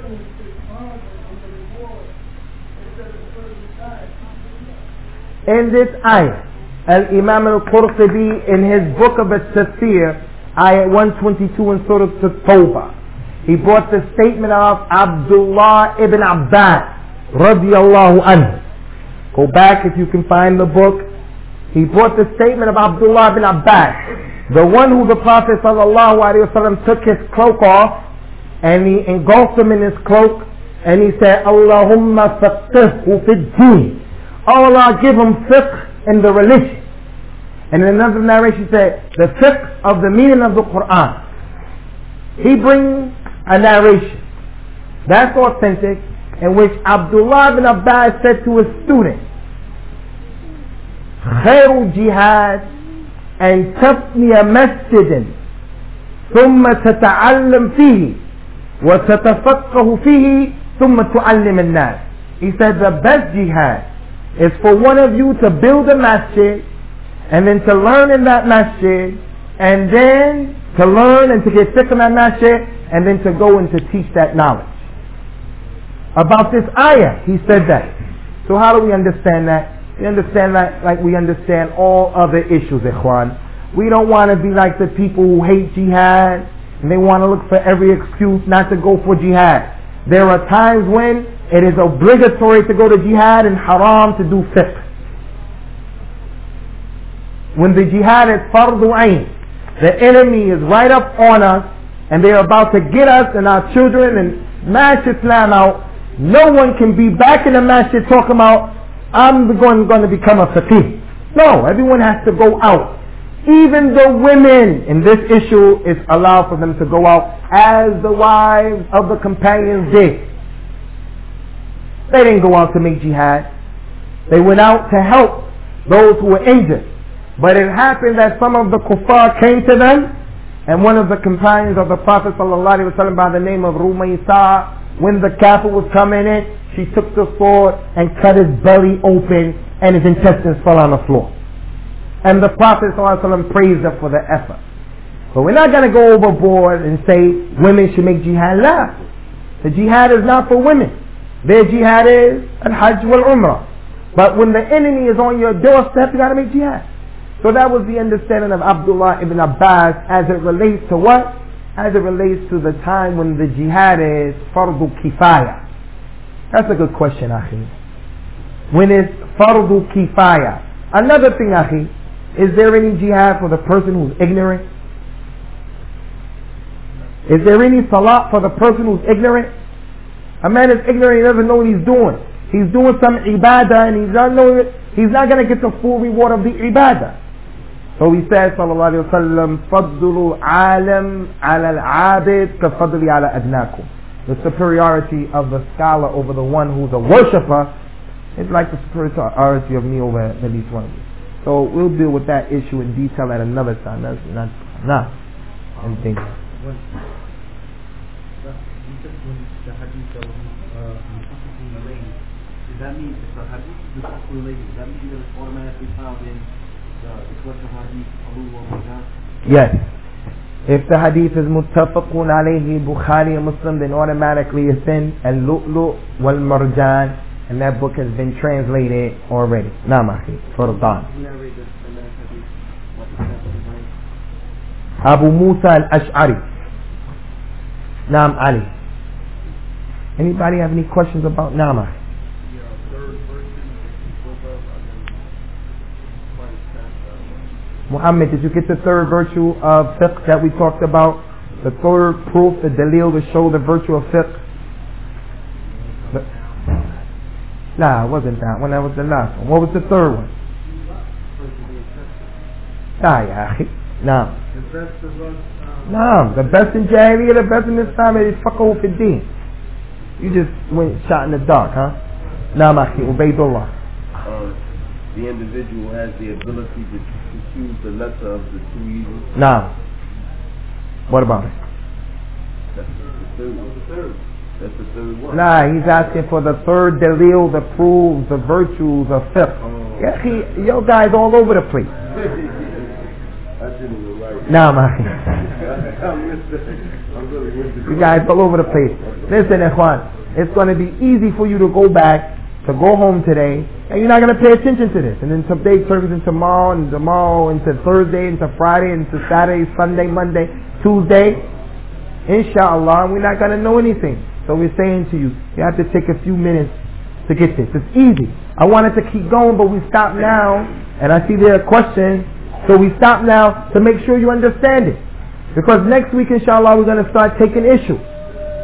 In this ayah, Al-Imam Al-Qurtubi, in his book of At-Tafsir, ayah one twenty-two in Surah At-Tawbah, he brought the statement of Abdullah ibn Abbas, radiyallahu anhu. Go back if you can find the book. He brought the statement of Abdullah ibn Abbas, the one who the Prophet sallallahu alaihi wasallam took his cloak off and he engulfed him in his cloak, and he said, Allahumma faqihhu fid deen. Oh Allah, give him fiqh in the religion. And in another narration said, the fiqh of the meaning of the Quran. He brings a narration that's authentic, in which Abdullah ibn Abbas said to his student, خير جهاد أن تبني مسجدا ثم تتعلم فيه وتتفقه فيه ثم تعلم الناس. He said the best jihad is for one of you to build a masjid, and then to learn in that masjid, and then to learn and to get sick in that masjid, and then to go and to teach that knowledge. About this ayah, he said that. So how do we understand that? We understand that like we understand all other issues, ikhwan. We don't want to be like the people who hate jihad, and they want to look for every excuse not to go for jihad. There are times when it is obligatory to go to jihad and haram to do fiqh. When the jihad is fardu ayn, the enemy is right up on us, and they are about to get us and our children and mash Islam out. No one can be back in the masjid talking about, I'm going, going to become a faqih. No, everyone has to go out. Even the women in this issue is allowed for them to go out, as the wives of the companions did. They didn't go out to make jihad. They went out to help those who were injured. But it happened that some of the kuffar came to them, and one of the companions of the Prophet ﷺ by the name of Rumaysa, when the kafir was coming in, she took the sword and cut his belly open, and his intestines fell on the floor. And the Prophet ﷺ praised her for the effort. But we're not going to go overboard and say women should make jihad. La. The jihad is not for women. Their jihad is al-hajj wal-umrah. But when the enemy is on your doorstep, you got to make jihad. So that was the understanding of Abdullah ibn Abbas as it relates to what? As it relates to the time when the jihad is fardu kifaya. That's a good question, akhi. When it's fardu kifaya. Another thing, akhi, is there any jihad for the person who's ignorant? Is there any salat for the person who's ignorant? A man is ignorant, he doesn't know what he's doing. He's doing some ibadah and he's not knowing it. He's not going to get the full reward of the ibadah. So he says, sallallahu alayhi wa sallam, فَضُّلُ عَالَمْ عَلَى الْعَابِدِ كَفَضْلِ عَلَى أَدْنَاكُمْ. The superiority of the scholar over the one who's a worshipper is like the superiority of me over at least one of you. So we'll deal with that issue in detail at another time. That's not, not anything. When, you said when the hadith of Mutafaqun alayhi, does that mean if the hadith is Mutafaqun alayhi, does that mean that it's automatically found in the collective hadith Abu wa Marjan? Yes. If the hadith is Muttafaqun alayhi, Bukhari and Muslim, then automatically it's in Al-Lu'lu' wal-Marjan, and that book has been translated already. Naam akhi, Furqan. Abu Musa al-Ash'ari. Naam Ali. Anybody have any questions about Naam? Muhammad, did you get the third virtue of fiqh that we talked about? The third proof, the dalil to show the virtue of fiqh? The, nah, it wasn't that one. That was the last one. What was the third one? Ah, yeah. Nah. Nah, the best in Jahiliyyah, the best in Islam is faqhu fi din. You just went shot in the dark, huh? Nah, Makhi, Ubaydullah. The individual has the ability to, to choose the lesser of the two evils. Now, what about it? That's the third one. That's the third one. Nah, he's asking for the third dalil that proves the virtues of fiqh. Oh. Yeah, he, your guys all over the place. I didn't even write. Nah, man. You guys all over the place. Listen, Ikhwan, it's going to be easy for you to go back, to go home today, and you're not going to pay attention to this. And then today service into tomorrow, and tomorrow into Thursday, into Friday, into Saturday, Sunday, Monday, Tuesday. Inshallah, we're not going to know anything. So we're saying to you, you have to take a few minutes to get this. It's easy. I wanted to keep going, but we stop now, and I see there are questions, so we stop now to make sure you understand it. Because next week, inshallah, we're going to start taking issues.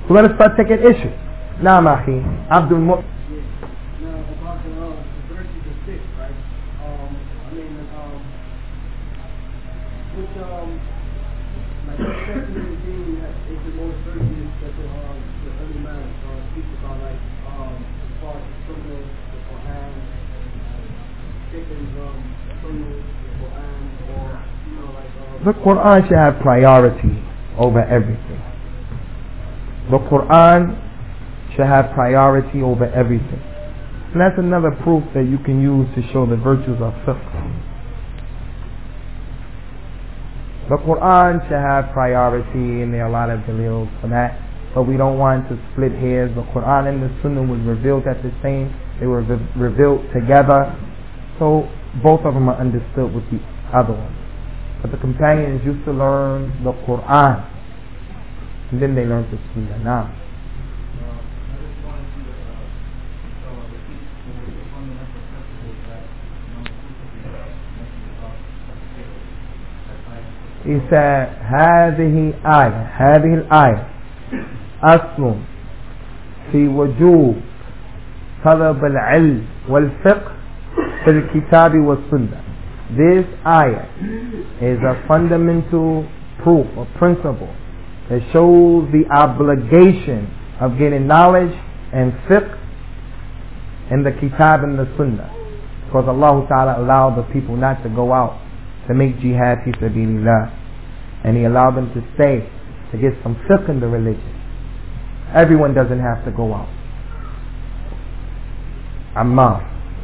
We're going to start taking issue. Now, Mahi, Abdul Mu'min. Now, about the, uh, the virtues of six, right? Um, I mean, um, which, um, like, what section of the deen is the most virtuous that the, um, the early man uh, speaks about, like, um, as far as the Sunnah, the Quran, Fiqh's, um, Sunnah, the Quran, or, you know, like, um, the Quran should have priority over everything. The Quran should have priority over everything. And that's another proof that you can use to show the virtues of fiqh. The Quran should have priority, and there are a lot of dalils for that. But we don't want to split hairs. The Quran and the Sunnah was revealed at the same. They were re- revealed together. So both of them are understood with the other one. But the companions used to learn the Quran, and then they learned the Sunnah. Now, he said, هذه آية هذه الآية أصل في وجوب طلب العلم والفقه في الكتاب والسنة. This ayah is a fundamental proof or principle that shows the obligation of getting knowledge and fiqh in the kitab and the sunnah, because Allah Ta'ala allowed the people not to go out to make jihad fi sabilillah, and He allowed them to stay to get some fiqh in the religion. Everyone doesn't have to go out. Ammar.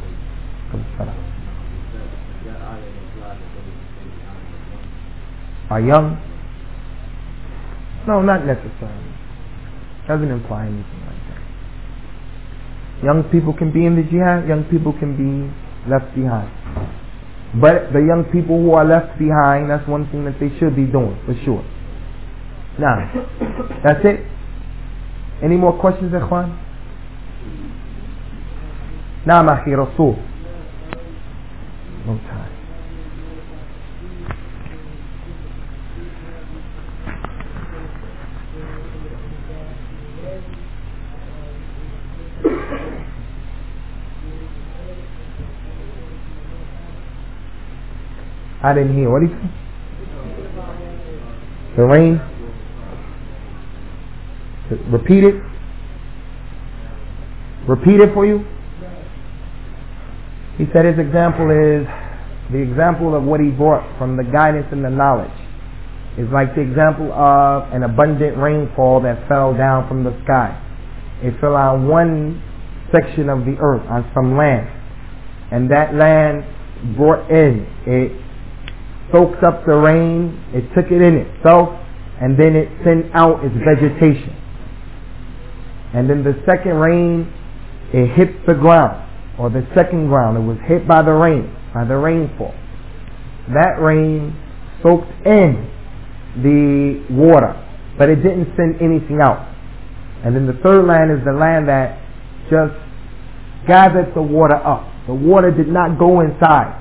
Are young? No, not necessarily. Doesn't imply anything like that. Young people can be in the jihad, young people can be left behind. But the young people who are left behind, that's one thing that they should be doing, for sure. Now, that's it. Any more questions, Ikhwan? Naam, Akhi Rasul. No time. I didn't hear. What did you say? The rain? Repeat it. Repeat it for you. He said his example is the example of what he brought from the guidance and the knowledge. Is like the example of an abundant rainfall that fell down from the sky. It fell on one section of the earth, on some land. And that land brought in, it soaked up the rain, it took it in itself, and then it sent out its vegetation. And then the second rain, it hit the ground, or the second ground, it was hit by the rain, by the rainfall. That rain soaked in the water, but it didn't send anything out. And then the third land is the land that just gathered the water up. The water did not go inside.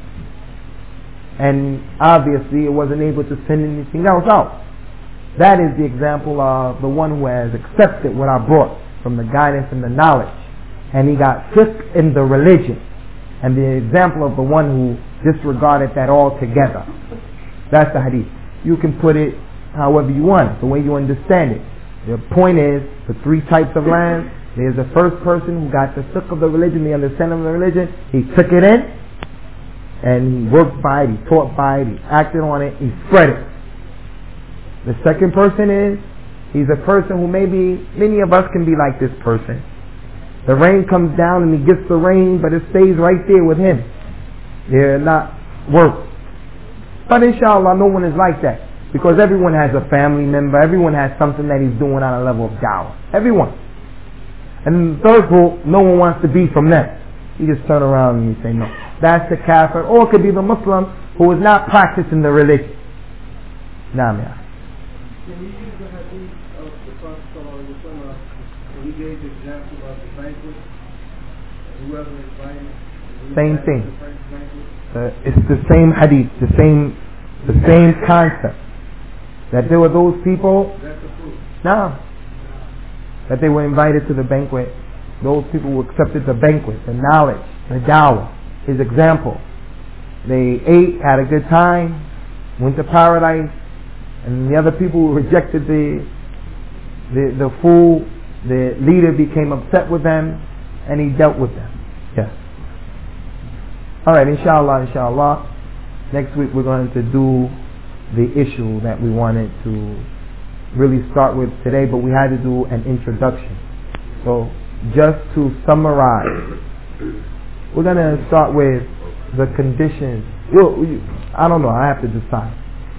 And obviously it wasn't able to send anything else out. That is the example of the one who has accepted what I brought from the guidance and the knowledge, and he got fiqh in the religion, and the example of the one who disregarded that altogether. That's the hadith. You can put it however you want, the way you understand it. The point is, the three types of lands, there's the first person who got the fiqh of the religion, the understanding of the religion, he took it in, and he worked by it, he taught by it, he acted on it, he spread it. The second person is, he's a person who maybe, many of us can be like this person. The rain comes down and he gets the rain, but it stays right there with him. They're not work. But inshallah, no one is like that. Because everyone has a family member, everyone has something that he's doing on a level of dawah. Everyone. And the third group, no one wants to be from them. You just turn around and you say no. That's the kafir. Or it could be the Muslim who is not practicing the religion. Naam ya. Can you use the hadith of the Prophet sallallahu alaihi wasallam when he gave the example of the banquet? Whoever is invited. Same thing. Uh, it's the same hadith, the same, the same concept. That there were those people. That's the proof. No. that they were invited to the banquet. Those people who accepted the banquet, the knowledge, the dawah, his example. They ate, had a good time, went to paradise, and the other people who rejected the the, the food, the leader became upset with them, and he dealt with them. Yes. Alright, inshallah, inshallah. Next week we're going to do the issue that we wanted to really start with today, but we had to do an introduction. So, just to summarize, we're going to start with the conditions. Well, I don't know, I have to decide.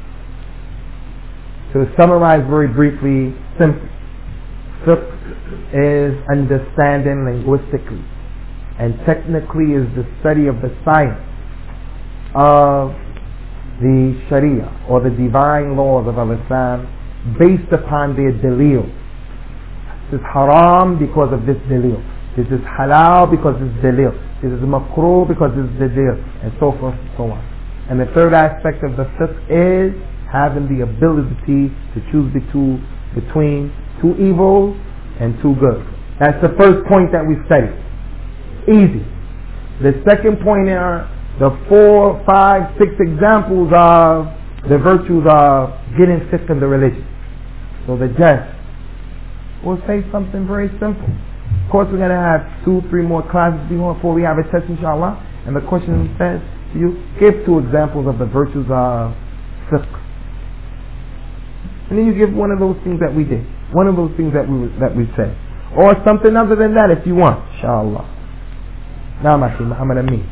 To summarize very briefly, simply, fiqh is understanding linguistically, and technically is the study of the science of the Sharia or the divine laws of Islam based upon their dalil. This is haram because of this dalil. This is halal because it's dalil. This is makruh because it's dalil, and so forth and so on. And the third aspect of the fiqh is having the ability to choose between between two evils and two good. That's the first point that we studied. Easy. The second point are the four, five, six examples of the virtues of getting fiqh in the religion. So the judge will say something very simple. Of course, we're going to have two, three more classes before we have a test, inshallah. And the question says to you, give two examples of the virtues of fiqh. And then you give one of those things that we did. One of those things that we that we said. Or something other than that if you want, inshallah. Naam akhi, Muhammad Amin.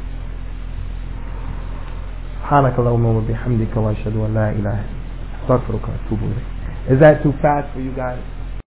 سبحانك اللهم وبحمدك واشهد ان لا اله الا انت استغفرك واتوب اليك. Is that too fast for you guys?